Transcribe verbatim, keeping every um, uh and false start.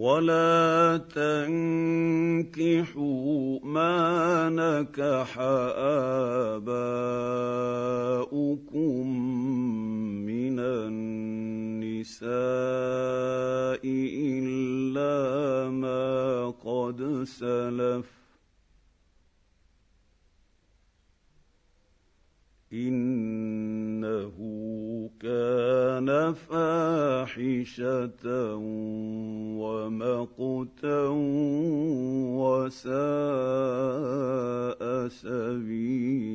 ولا تنكحوا ما نكح آباؤكم من النساء إلا ما قد سلف إنه كان فاحشة ومقتا وساء سبيلا.